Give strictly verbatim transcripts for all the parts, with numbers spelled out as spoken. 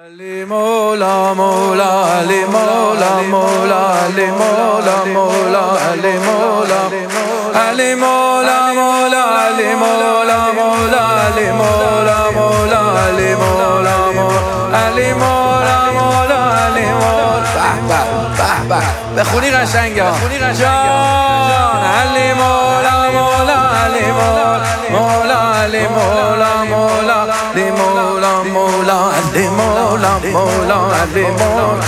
علی مولا مولا علی مولا مولا علی مولا مولا علی مولا علی مولا مولا علی مولا مولا علی مولا مولا علی مولا علی مولا مولا علی مولا به به به بخونی قشنگه جان علی مولا مولا علی مولا مولا علی مولا مولا علی مولا مولا علی مولا مولا علی مولا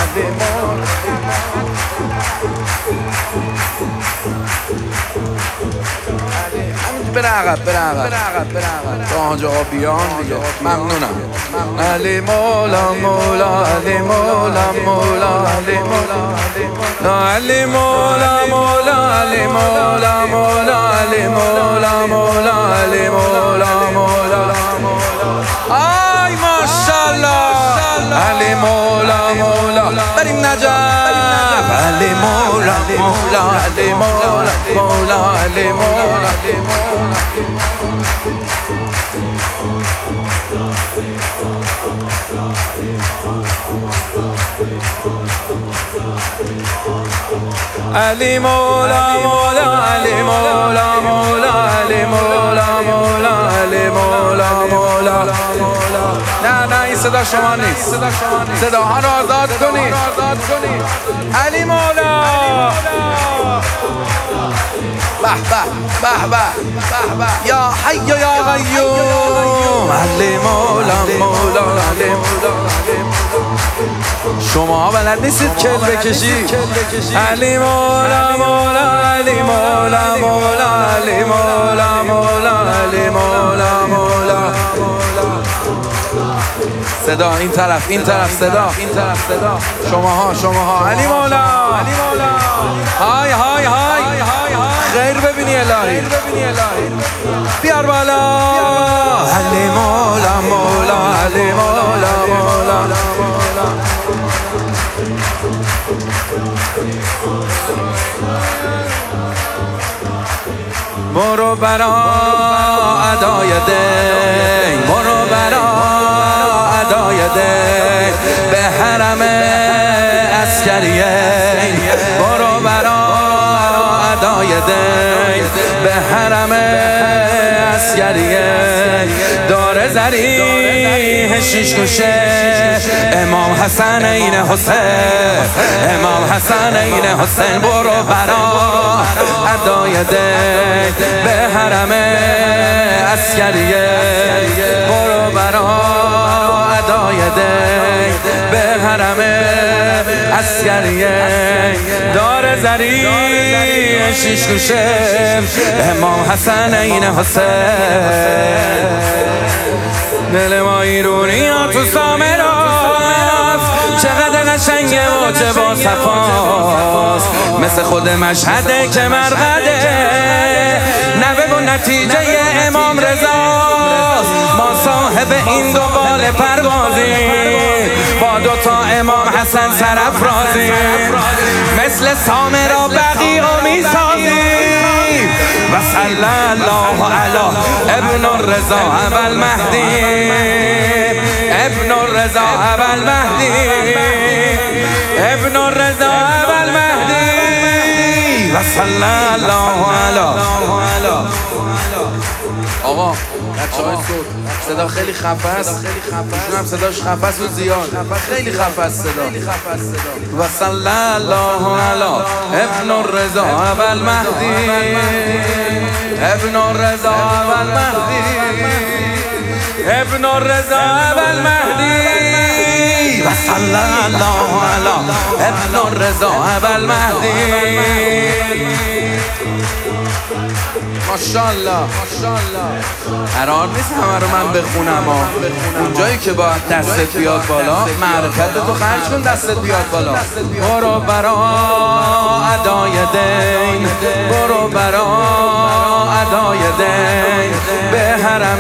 بره عقب بره عقب تا آنجا بیان دیگه ممنونم. علی مولا مولا علی مولا مولا علی مولا علی مولا مولا علی مولا مولا علی مولا مولا علی مولا مولا آی ماشاءالله علی مولا مولا بریم نجف علی مولا مولا علی مولا مولا علی مولا علی مولا مولا علی مولا مولا علی مولا مولا علی مولا مولا نه نه این صدا شما نیست، صداها رو آزاد کنید. علی مولا به به به به یا حی یا قیوم علی مولا مولا علی مولا شما بلد نیستید کل بکشی. علی مولا مولا علی مولا مولا علی مولا مولا علی مولا مولا صدا این طرف این طرف صدا این طرف صدا شماها شماها علی مولا علی مولا های های های خیر ببینی الهی بیار بالا علی مولا مولا علی مولا مولا برو برا ادای دین برو برا ادای دین به حرم عسکریین برو برا ادای دین به حرم عسکریین داره زریح شیش گوشه امام حسن این حسین امام حسن این حسین برو برا ادای دین به حرم عسکریین برو برا ادای دین به حرم عسکریین داره زریح شیش گوشه امام حسن این حسین دل ما ایرونی ها تو سامراست چقدر قشنگه و چه با صفاست مثل خود مشهده که مرقده نوه و نتیجه امام رضاست ما صاحب این دو بال پروازیم با دوتا امام حسن سرافرازیم مثل سامرا بقیع و میسازیم و صلی الله علی ابن الرضا ابل مهدی ابن الرضا ابل مهدی ابن الرضا ابل مهدی و صلی الله علی آقا بچه‌های صوت صدا خیلی خفه است، ایشون هم صداش خفه است و زیاد خیلی خفه است صدا و صلی الله علی ابن الرضا ابل مهدی ابن الرضا ابل مهدی ابن الرضا ابل مهدی و صلی الله علی ابن الرضا ابل مهدی ماشاءالله قرار نیست همه رو من بخونم ها. اونجایی که با دستت بیاد بالا معرفت تو خرج کن دستت بیاد بالا برو برا ادای دین برو برا ادای دین به حرم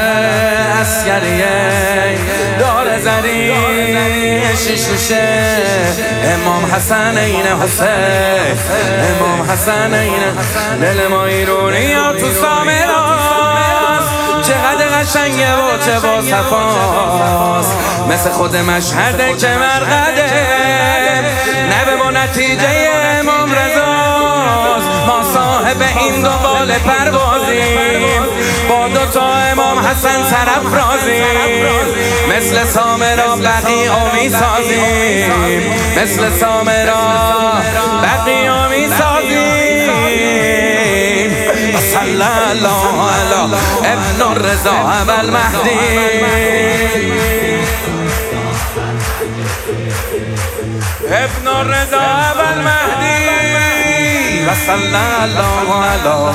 عسکریین داره زریح شیش گوشه امام حسن این حسین امام حسن این دل ما ایرونی ها تو سامراست چقدر قشنگه و چه با صفاست، مثل خود مشهده که مرقده نبه با نتیجه امام رضاست. ما صاحب این دو بال پروازیم، با دو تا امام حسن سرافرازیم، مثل سامرا بقیع می سازیم، مثل سامرا بقیع می سازیم. صلی الله علی ابن الرضا ابوالمهدی، ابن الرضا ابوالمهدی و صلی الله علی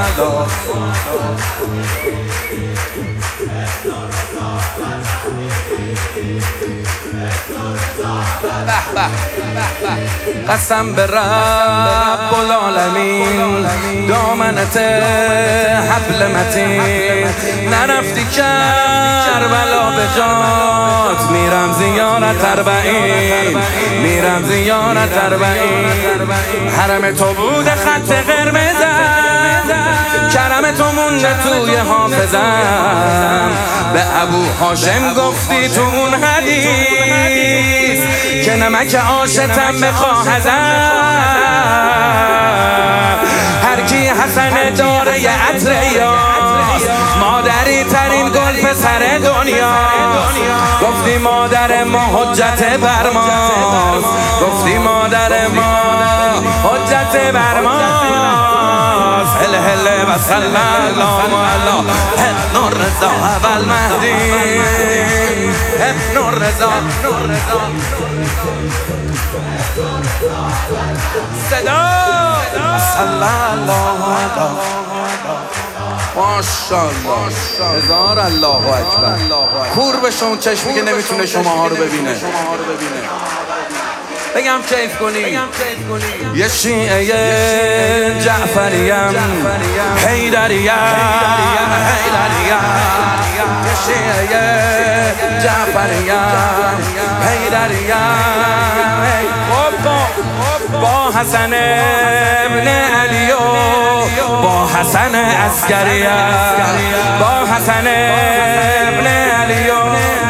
قسم به رب العالمین دامنت حبل متین، نرفتی کربلا به جات، میرم زیارت اربعین، میرم زیارت اربعین. حرم تو بوده خط قرمزم، کرم تو مونده توی حافظم، به ابو هاشم گفتی تو اون حدیث که نمک آشتم بخواهدم. هر کی حسن داره یه عطر یاست، مادری ترین گل پسر دنیاست. گفتی مادر ما حجت بر ماست، گفتی مادر ما حجت بر ماست. هل هل و صلی الله علی ابن الرضا ابوالمهدی، ابن الرضا صدا صلی الله علی ماشاءالله. هزار الله اکبر. کور بشه اون چشمی که نمیتونه شماها رو ببینه. بگم کیف کنی. یه شیعه جعفریم حیدریم، حیدریم. یه شیعه جعفریم حیدریم. با حسن ابن علی و با حسن عسکریم، با حسن ابن علی و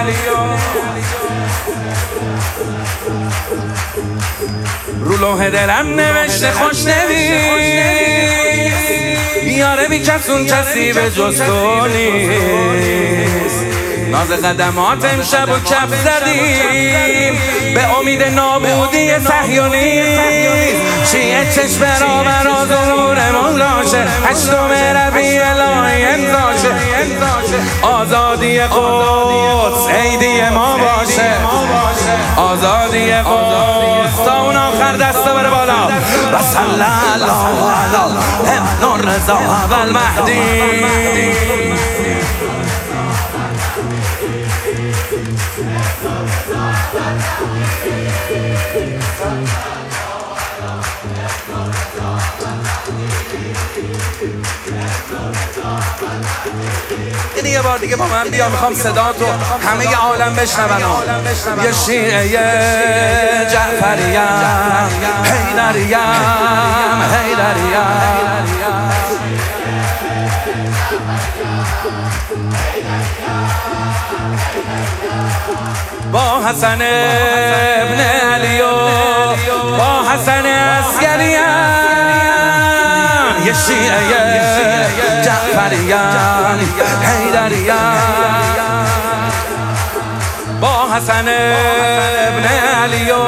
رو لوح دلم نوشته خوشنویس، یاره بی کسون کسی به جز تو نیست. ناز قدمات امشب و کف زدیم، به امید نابودی صهیونیست. شیعه چشم را برا ظهور مولاشه، هشتم ربیع الهی امضاشه. آزادی قدس عیدی ما باشه، آزادی قدس تا اون آخر دستا بره بالا. و صلی الله علی ابن الرضا ابوالمهدی. یعنی یه بار دیگه با من بیا، میخوام صدا تو همه عالم بشنون. یه شیعه جعفریم حیدریم، حیدریم. با حسن ابن علی و با حسن عسکریم. یه شیعه جعفریم حیدریم، با حسن ابن علی و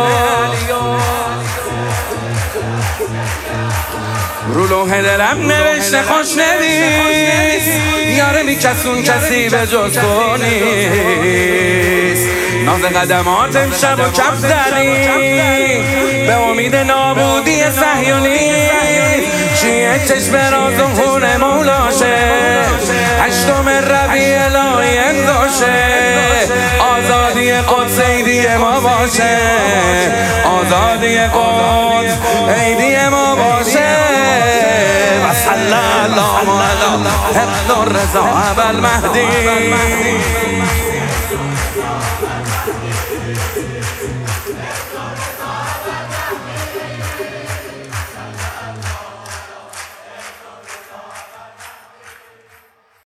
رو لوح دلم نوشته خوشنویس، یاره بی کسون کسی به جز تو نیست. ناز قدمات امشب و کف زدیم، به امید نابودی صهیونیست. شیعه چشم را ظهور مولاشه، هشتم ربیع الهی امضاشه. آزادی قدس عیدی ما باشه، آزادی قدس عیدی ما باشه. و صلی الله علی ابن الرضا ابوالمهدی.